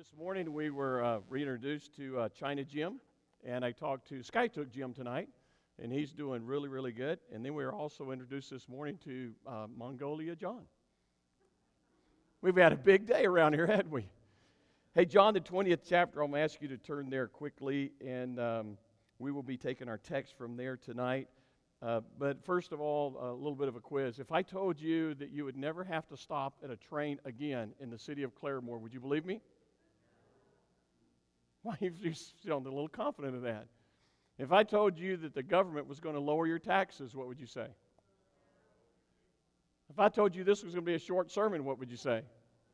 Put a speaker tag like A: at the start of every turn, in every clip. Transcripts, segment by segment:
A: This morning we were reintroduced to China Jim, and I talked to Skytook Jim tonight, and he's doing really, really good. And then we were also introduced this morning to Mongolia John. We've had a big day around here, hadn't we? Hey, John, the 20th chapter, I'm going to ask you to turn there quickly, and we will be taking our text from there tonight. But first of all, a little bit of a quiz. If I told you that you would never have to stop at a train again in the city of Claremore, would you believe me? Why, you sound a little confident of that. If I told you that the government was going to lower your taxes, what would you say? If I told you this was going to be a short sermon, what would you say?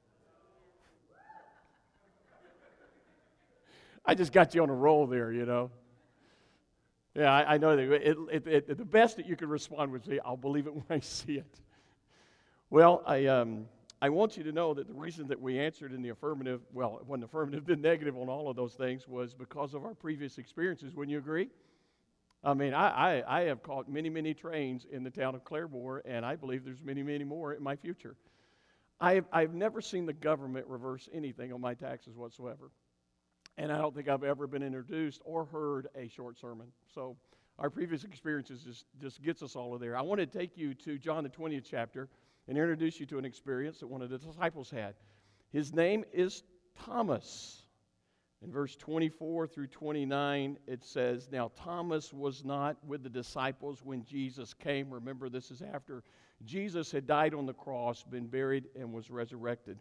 A: I just got you on a roll there, you know. Yeah, I know that the best that you could respond would say, I'll believe it when I see it. Well, I want you to know that the reason that we answered in the affirmative, well, it wasn't affirmative, the negative on all of those things was because of our previous experiences. Wouldn't you agree? I mean, I have caught many, many trains in the town of Claremore, and I believe there's many, many more in my future. I've never seen the government reverse anything on my taxes whatsoever. And I don't think I've ever been introduced or heard a short sermon. So our previous experiences just gets us all of there. I want to take you to John the 20th chapter and introduce you to an experience that one of the disciples had. His name is Thomas. In verse 24 through 29, it says, Now Thomas was not with the disciples when Jesus came. Remember, this is after Jesus had died on the cross, been buried, and was resurrected.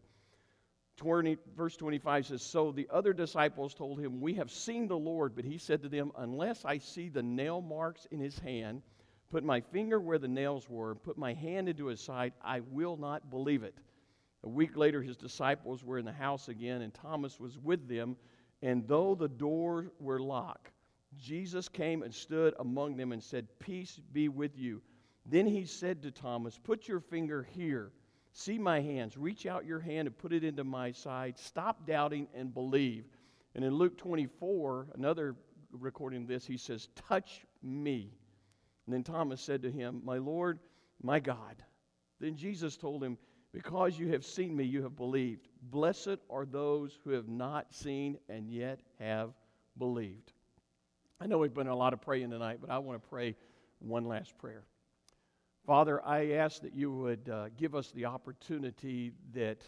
A: Verse 25 says, So the other disciples told him, We have seen the Lord. But he said to them, Unless I see the nail marks in his hand, put my finger where the nails were, put my hand into his side, I will not believe it. A week later, his disciples were in the house again, and Thomas was with them. And though the doors were locked, Jesus came and stood among them and said, Peace be with you. Then he said to Thomas, Put your finger here. See my hands. Reach out your hand and put it into my side. Stop doubting and believe. And in Luke 24, another recording of this, he says, Touch me. And then Thomas said to him, My Lord, my God. Then Jesus told him, Because you have seen me, you have believed. Blessed are those who have not seen and yet have believed. I know we've been a lot of praying tonight, but I want to pray one last prayer. Father, I ask that you would give us the opportunity that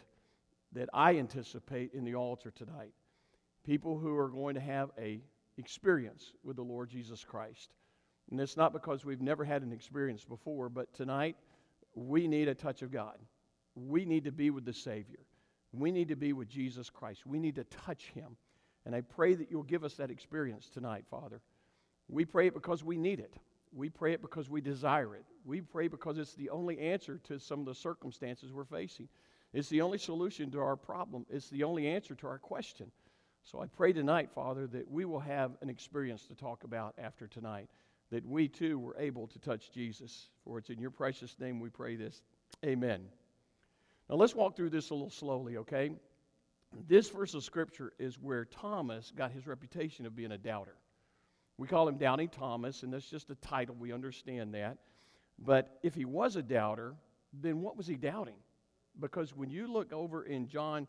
A: I anticipate in the altar tonight. People who are going to have an experience with the Lord Jesus Christ. And it's not because we've never had an experience before, but tonight we need a touch of God. We need to be with the Savior. We need to be with Jesus Christ. We need to touch Him. And I pray that you'll give us that experience tonight, Father. We pray it because we need it. We pray it because we desire it. We pray because it's the only answer to some of the circumstances we're facing. It's the only solution to our problem. It's the only answer to our question. So I pray tonight, Father, that we will have an experience to talk about after tonight, that we too were able to touch Jesus. For it's in your precious name we pray this. Amen. Now let's walk through this a little slowly, okay? This verse of Scripture is where Thomas got his reputation of being a doubter. We call him Doubting Thomas, and that's just a title. We understand that. But if he was a doubter, then what was he doubting? Because when you look over in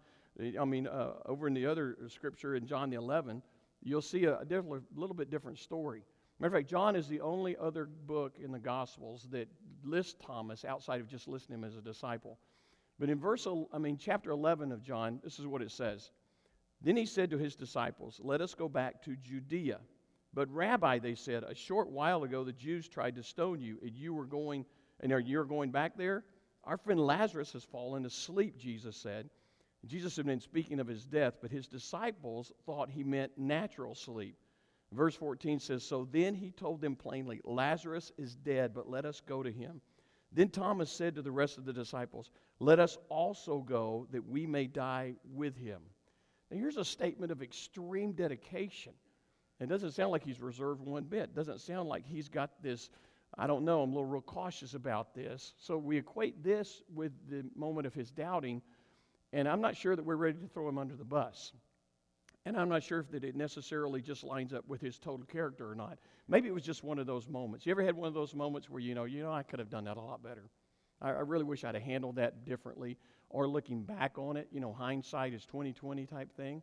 A: over in the other Scripture in John the 11, you'll see a little bit different story. Matter of fact, John is the only other book in the Gospels that lists Thomas outside of just listing him as a disciple. But in chapter 11 of John, this is what it says. Then he said to his disciples, Let us go back to Judea. But Rabbi, they said, a short while ago the Jews tried to stone you, and you're going back there? Our friend Lazarus has fallen asleep, Jesus said. Jesus had been speaking of his death, but his disciples thought he meant natural sleep. Verse 14 says, So then he told them plainly, Lazarus is dead, but let us go to him. Then Thomas said to the rest of the disciples, Let us also go that we may die with him. Now here's a statement of extreme dedication. It doesn't sound like he's reserved one bit. It doesn't sound like he's got this, I'm a little real cautious about this. So we equate this with the moment of his doubting, and I'm not sure that we're ready to throw him under the bus. And I'm not sure if that it necessarily just lines up with his total character or not. Maybe it was just one of those moments. You ever had one of those moments where I could have done that a lot better. I really wish I'd have handled that differently. Or looking back on it, hindsight is 20/20 type thing.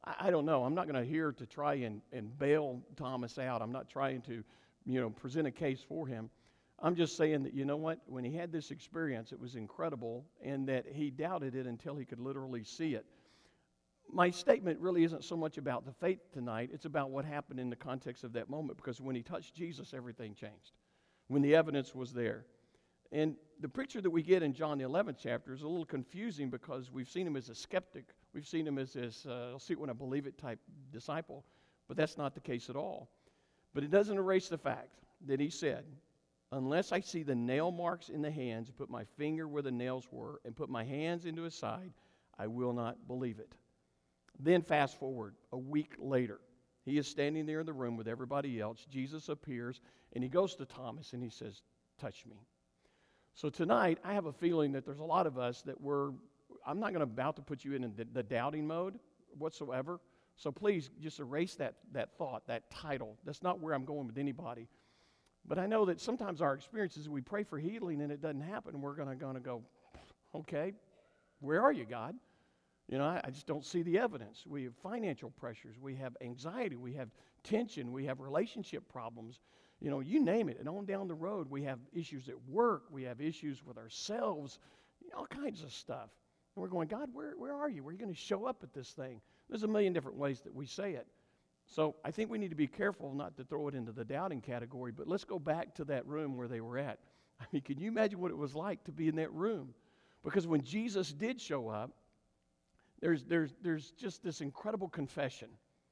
A: I don't know. I'm not going to here to try and bail Thomas out. I'm not trying to, present a case for him. I'm just saying that, you know what? When he had this experience, it was incredible, and that he doubted it until he could literally see it. My statement really isn't so much about the faith tonight. It's about what happened in the context of that moment, because when he touched Jesus, everything changed. When the evidence was there. And the picture that we get in John the 11th chapter is a little confusing, because we've seen him as a skeptic. We've seen him as this, I'll see it when I believe it type disciple. But that's not the case at all. But it doesn't erase the fact that he said, unless I see the nail marks in the hands, put my finger where the nails were, and put my hands into his side, I will not believe it. Then fast forward a week later. He is standing there in the room with everybody else. Jesus appears, and he goes to Thomas, and he says, touch me. So tonight, I have a feeling that there's a lot of us that I'm not going to about to put you in the doubting mode whatsoever. So please just erase that thought, that title. That's not where I'm going with anybody. But I know that sometimes our experience is we pray for healing and it doesn't happen. We're going to go, okay, where are you, God? I just don't see the evidence. We have financial pressures. We have anxiety. We have tension. We have relationship problems. You name it. And on down the road, we have issues at work. We have issues with ourselves, all kinds of stuff. And we're going, God, where are you? Where are you going to show up at this thing? There's a million different ways that we say it. So I think we need to be careful not to throw it into the doubting category, but let's go back to that room where they were at. I mean, can you imagine what it was like to be in that room? Because when Jesus did show up, there's just this incredible confession.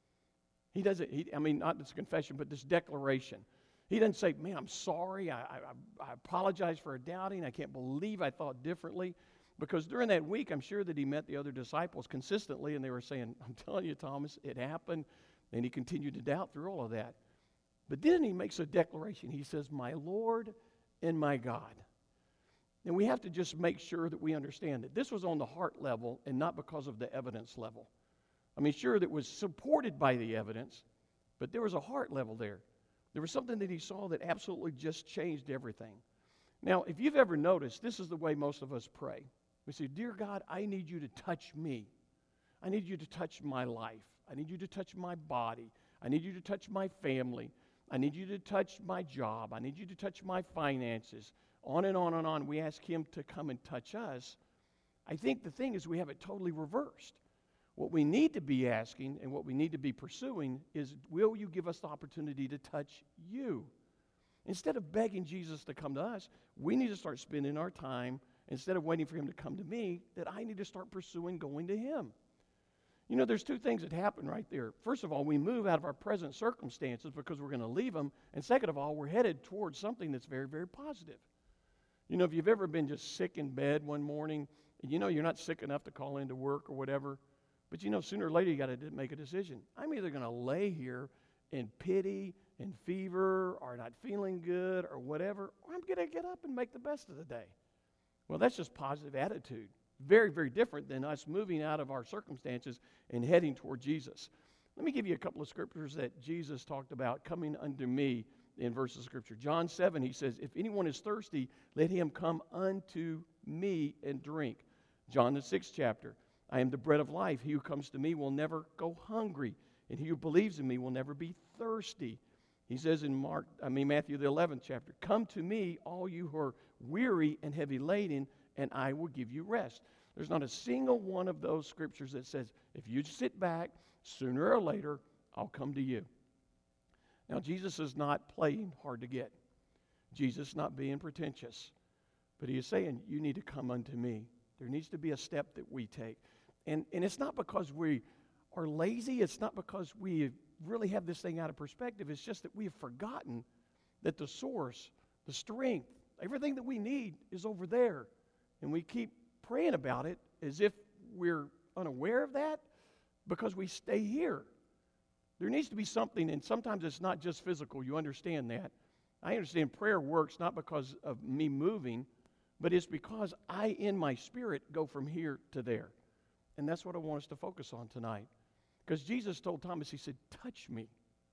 A: He doesn't, not this confession, but this declaration. He doesn't say, man, I'm sorry, I apologize for doubting, I can't believe I thought differently. Because during that week, I'm sure that he met the other disciples consistently, and they were saying, I'm telling you, Thomas, it happened. And he continued to doubt through all of that. But then he makes a declaration. He says, my Lord and my God. And we have to just make sure that we understand that this was on the heart level and not because of the evidence level. Sure, that was supported by the evidence, but there was a heart level there. There was something that he saw that absolutely just changed everything. Now, if you've ever noticed, this is the way most of us pray. We say, dear God, I need you to touch me. I need you to touch my life. I need you to touch my body. I need you to touch my family. I need you to touch my job. I need you to touch my finances. On and on and on. We ask him to come and touch us. I think the thing is we have it totally reversed. What we need to be asking and what we need to be pursuing is, will you give us the opportunity to touch you? Instead of begging Jesus to come to us, we need to start spending our time, instead of waiting for him to come to me, that I need to start pursuing going to him. There's two things that happen right there. First of all, we move out of our present circumstances because we're going to leave them. And second of all, we're headed towards something that's very, very positive. If you've ever been just sick in bed one morning, and you're not sick enough to call into work or whatever, but sooner or later you got to make a decision. I'm either going to lay here in pity and fever or not feeling good or whatever, or I'm going to get up and make the best of the day. Well, that's just positive attitude. Very, very different than us moving out of our circumstances and heading toward Jesus. Let me give you a couple of scriptures that Jesus talked about coming unto me in verses of Scripture. John 7, he says, if anyone is thirsty, let him come unto me and drink. John the 6th chapter, I am the bread of life. He who comes to me will never go hungry, and he who believes in me will never be thirsty. He says in Matthew the 11th chapter, come to me, all you who are weary and heavy laden, and I will give you rest. There's not a single one of those scriptures that says, if you sit back, sooner or later, I'll come to you. Now, Jesus is not playing hard to get. Jesus is not being pretentious. But he is saying, you need to come unto me. There needs to be a step that we take. And it's not because we are lazy. It's not because we really have this thing out of perspective. It's just that we have forgotten that the source, the strength, everything that we need is over there. And we keep praying about it as if we're unaware of that because we stay here. There needs to be something, and sometimes it's not just physical. You understand that. I understand prayer works not because of me moving, but it's because I, in my spirit, go from here to there. And that's what I want us to focus on tonight. Because Jesus told Thomas, he said, touch me.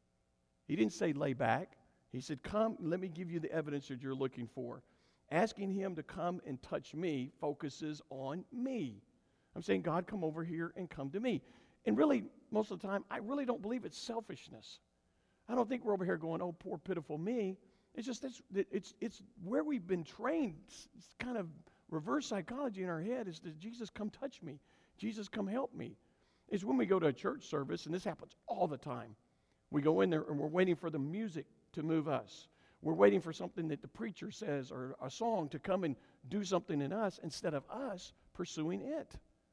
A: He didn't say lay back. He said, come, let me give you the evidence that you're looking for. Asking him to come and touch me focuses on me. I'm saying, God, come over here and come to me. And really, most of the time, I really don't believe it's selfishness. I don't think we're over here going, oh, poor, pitiful me. It's just it's where we've been trained. It's kind of reverse psychology in our head is that Jesus, come touch me. Jesus, come help me. It's when we go to a church service, and this happens all the time. We go in there, and we're waiting for the music to move us. We're waiting for something that the preacher says or a song to come and do something in us instead of us pursuing it.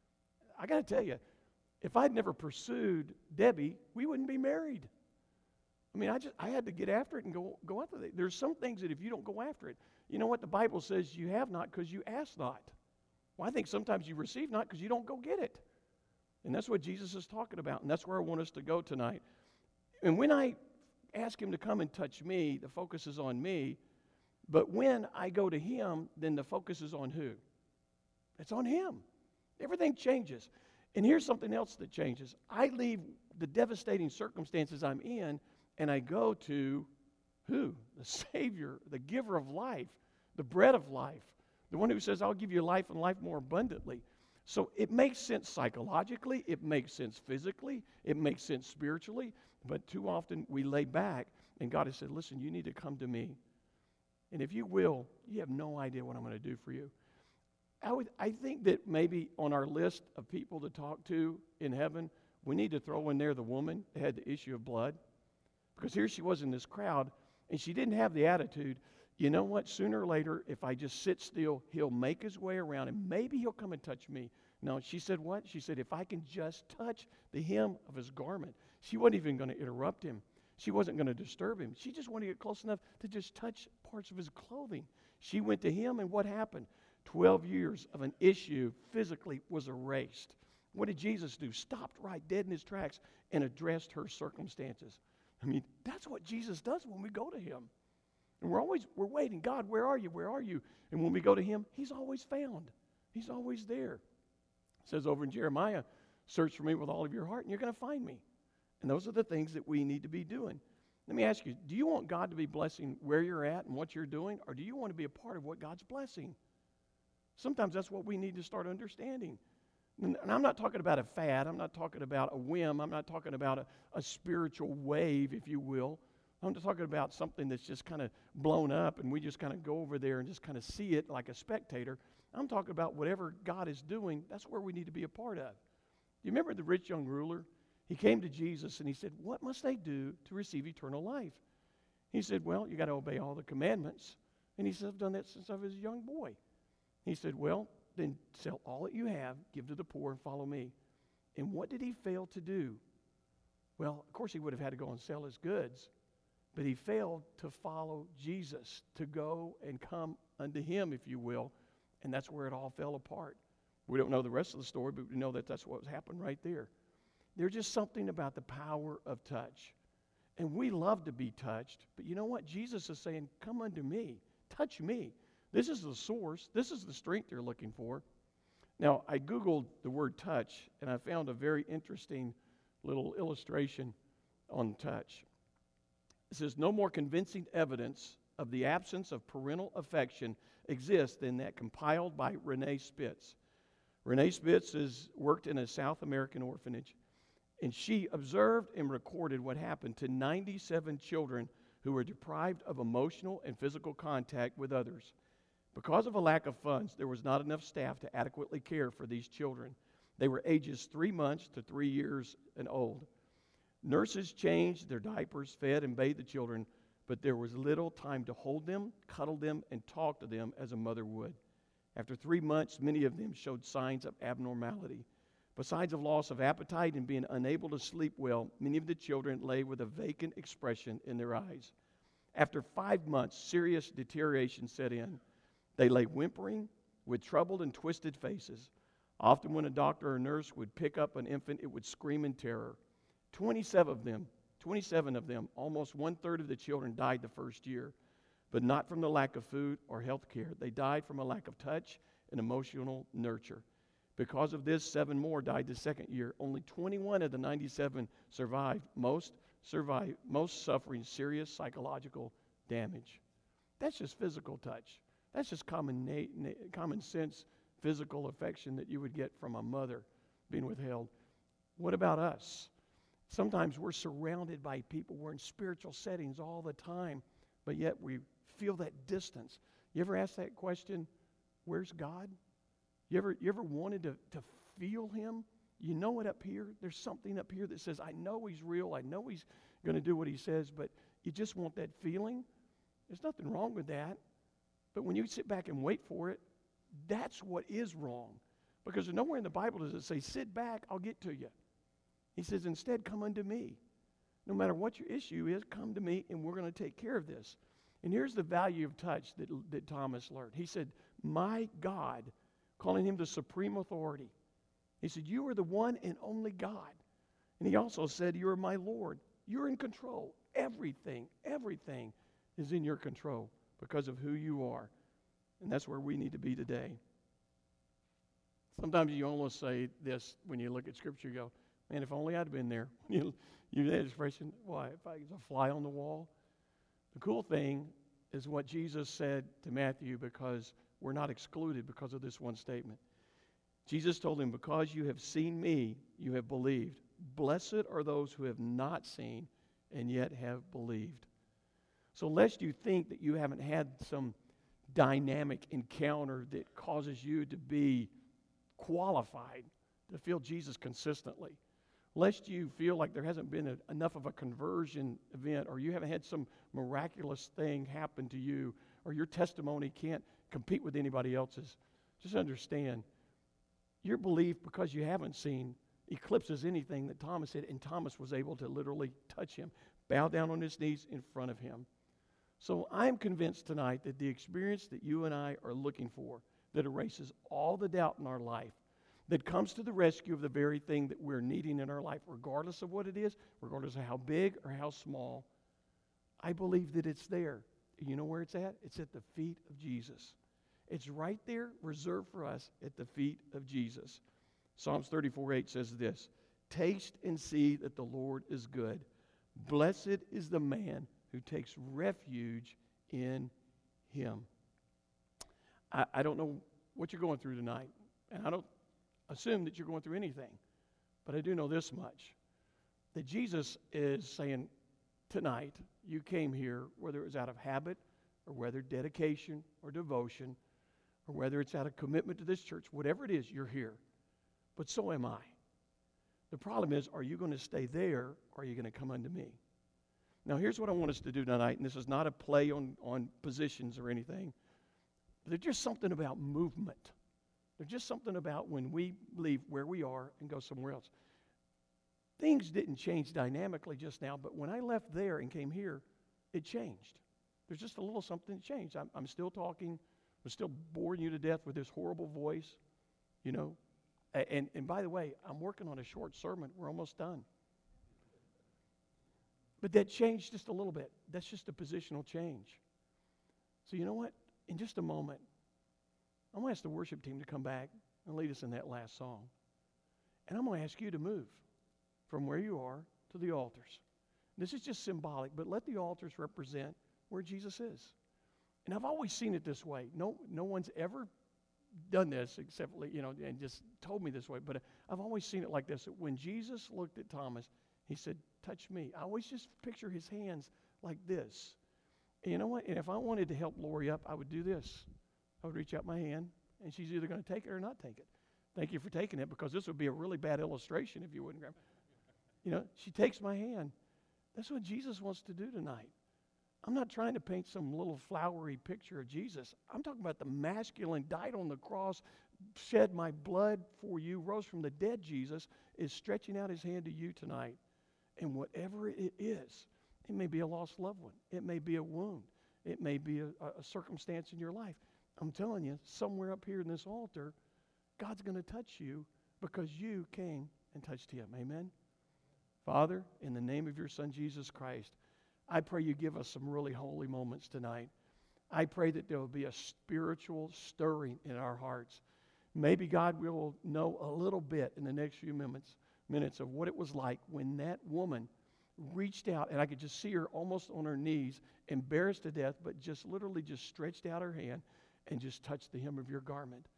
A: I got to tell you, if I'd never pursued Debbie, we wouldn't be married. I mean, I had to get after it and go after it. There's some things that if you don't go after it, you know what the Bible says, you have not because you ask not. Well, I think sometimes you receive not because you don't go get it. And that's what Jesus is talking about, and that's where I want us to go tonight. And when I ask him to come and touch me, the focus is on me. But when I go to him, then the focus is on who? It's on him. Everything changes. And here's something else that changes. I leave the devastating circumstances I'm in, and I go to who? The Savior, the giver of life, the bread of life, the one who says, I'll give you life and life more abundantly. So it makes sense psychologically, it makes sense physically, it makes sense spiritually, but too often we lay back, and God has said, listen, you need to come to me. And if you will, you have no idea what I'm going to do for you. I think that maybe on our list of people to talk to in heaven, we need to throw in there the woman that had the issue of blood. Because here she was in this crowd, and she didn't have the attitude, you know what, sooner or later, if I just sit still, he'll make his way around, and maybe he'll come and touch me. No, she said what? She said, if I can just touch the hem of his garment. She wasn't even going to interrupt him. She wasn't going to disturb him. She just wanted to get close enough to just touch parts of his clothing. She went to him, and what happened? 12 years of an issue physically was erased. What did Jesus do? Stopped right dead in his tracks and addressed her circumstances. I mean, that's what Jesus does when we go to him. And we're waiting. God, where are you? Where are you? And when we go to him, he's always found. He's always there. It says over in Jeremiah, search for me with all of your heart, and you're going to find me. And those are the things that we need to be doing. Let me ask you, do you want God to be blessing where you're at and what you're doing, or do you want to be a part of what God's blessing? Sometimes that's what we need to start understanding. And I'm not talking about a fad. I'm not talking about a whim. I'm not talking about a spiritual wave, if you will. I'm just talking about something that's just kind of blown up and we just kind of go over there and just kind of see it like a spectator. I'm talking about whatever God is doing, that's where we need to be a part of. You remember the rich young ruler? He came to Jesus and he said, what must I do to receive eternal life? He said, well, you got to obey all the commandments. And he said, I've done that since I was a young boy. He said, well, then sell all that you have, give to the poor, and follow me. And what did he fail to do? Well, of course he would have had to go and sell his goods, but he failed to follow Jesus, to go and come unto him, if you will, and that's where it all fell apart. We don't know the rest of the story, but we know that that's what happened right there. There's just something about the power of touch. And we love to be touched, but you know what? Jesus is saying, come unto me, touch me. This is the source. This is the strength you're looking for. Now, I Googled the word touch, and I found a very interesting little illustration on touch. It says, no more convincing evidence of the absence of parental affection exists than that compiled by Renee Spitz. Renee Spitz has worked in a South American orphanage, and she observed and recorded what happened to 97 children who were deprived of emotional and physical contact with others. Because of a lack of funds, there was not enough staff to adequately care for these children. They were ages 3 months to 3 years and old. Nurses changed their diapers, fed and bathed the children, but there was little time to hold them, cuddle them, and talk to them as a mother would. After 3 months, many of them showed signs of abnormality. Besides a loss of appetite and being unable to sleep well, many of the children lay with a vacant expression in their eyes. After 5 months, serious deterioration set in. They lay whimpering with troubled and twisted faces. Often when a doctor or nurse would pick up an infant, it would scream in terror. 27 of them, almost 1/3 of the children died the first year, but not from the lack of food or health care. They died from a lack of touch and emotional nurture. Because of this, 7 more died the second year. Only 21 of the 97 survived. Most suffering serious psychological damage. That's just physical touch. That's just common sense physical affection that you would get from a mother being withheld. What about us? Sometimes we're surrounded by people. We're in spiritual settings all the time, but yet we feel that distance. You ever ask that question, where's God? You ever wanted to feel him? You know it up here. There's something up here that says, I know he's real. I know he's going to do what he says, but you just want that feeling. There's nothing wrong with that. But when you sit back and wait for it, that's what is wrong. Because nowhere in the Bible does it say, sit back, I'll get to you. He says, instead, come unto me. No matter what your issue is, come to me, and we're going to take care of this. And here's the value of touch that Thomas learned. He said, my God, calling him the supreme authority. He said, you are the one and only God. And he also said, you are my Lord. You're in control. Everything is in your control because of who you are. And that's where we need to be today. Sometimes you almost say this when you look at Scripture, you go, man, if only I'd been there. You that expression, why, if I was a fly on the wall? The cool thing is what Jesus said to Matthew, because we're not excluded because of this one statement. Jesus told him, because you have seen me, you have believed. Blessed are those who have not seen and yet have believed. So lest you think that you haven't had some dynamic encounter that causes you to be qualified to feel Jesus consistently, lest you feel like there hasn't been enough of a conversion event, or you haven't had some miraculous thing happen to you, or your testimony can't compete with anybody else's, just understand, your belief, because you haven't seen, eclipses anything that Thomas said, and Thomas was able to literally touch him, bow down on his knees in front of him. So I'm convinced tonight that the experience that you and I are looking for, that erases all the doubt in our life, that comes to the rescue of the very thing that we're needing in our life, regardless of what it is, regardless of how big or how small, I believe that it's there. You know where it's at? It's at the feet of Jesus. It's right there, reserved for us at the feet of Jesus. Psalms 34:8 says this, taste and see that the Lord is good. Blessed is the man who takes refuge in him. I don't know what you're going through tonight, and I don't assume that you're going through anything, but I do know this much, that Jesus is saying tonight, you came here, whether it was out of habit, or whether dedication or devotion, or whether it's out of commitment to this church, whatever it is, you're here. But so am I. The problem is, are you going to stay there, or are you going to come unto me? Now, here's what I want us to do tonight, and this is not a play on positions or anything. There's just something about movement. There's just something about when we leave where we are and go somewhere else. Things didn't change dynamically just now, but when I left there and came here, it changed. There's just a little something that changed. I'm still talking. I'm still boring you to death with this horrible voice, you know. And by the way, I'm working on a short sermon. We're almost done. But that changed just a little bit. That's just a positional change. So you know what? In just a moment, I'm going to ask the worship team to come back and lead us in that last song. And I'm going to ask you to move from where you are to the altars. This is just symbolic, but let the altars represent where Jesus is. And I've always seen it this way. No one's ever done this except, and just told me this way, but I've always seen it like this. That when Jesus looked at Thomas, he said, touch me. I always just picture his hands like this. And you know what? And if I wanted to help Lori up, I would do this. I would reach out my hand, and she's either going to take it or not take it. Thank you for taking it, because this would be a really bad illustration if you wouldn't grab it. She takes my hand. That's what Jesus wants to do tonight. I'm not trying to paint some little flowery picture of Jesus. I'm talking about the masculine, died on the cross, shed my blood for you, rose from the dead Jesus is stretching out his hand to you tonight. And whatever it is, it may be a lost loved one. It may be a wound. It may be a circumstance in your life. I'm telling you, somewhere up here in this altar, God's going to touch you because you came and touched him. Amen? Father, in the name of your Son, Jesus Christ, I pray you give us some really holy moments tonight. I pray that there will be a spiritual stirring in our hearts. Maybe, God, we will know a little bit in the next few minutes of what it was like when that woman reached out, and I could just see her almost on her knees, embarrassed to death, but just literally just stretched out her hand and just touched the hem of your garment.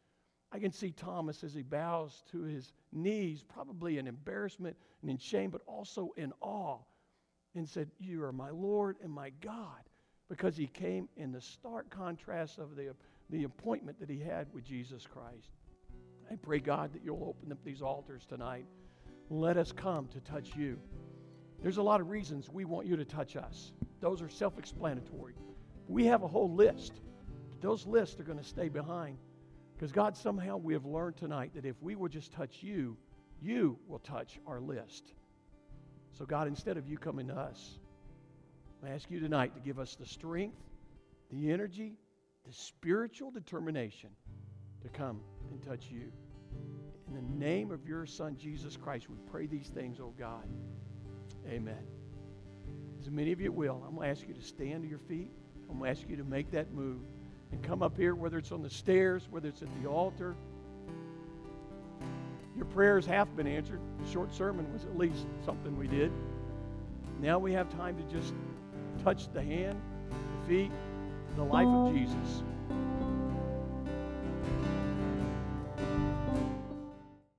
A: I can see Thomas as he bows to his knees, probably in embarrassment and in shame, but also in awe, and said, "You are my Lord and my God," because he came in the stark contrast of the appointment that he had with Jesus Christ. I pray, God, that you'll open up these altars tonight. Let us come to touch you. There's a lot of reasons we want you to touch us. Those are self-explanatory. We have a whole list. Those lists are going to stay behind. Because, God, somehow we have learned tonight that if we will just touch you, you will touch our list. So, God, instead of you coming to us, I ask you tonight to give us the strength, the energy, the spiritual determination to come and touch you. In the name of your Son, Jesus Christ, we pray these things, oh God. Amen. As many of you will, I'm going to ask you to stand to your feet. I'm going to ask you to make that move and come up here, whether it's on the stairs, whether it's at the altar. Your prayers have been answered. The short sermon was at least something we did. Now we have time to just touch the hand, the feet, the life of Jesus.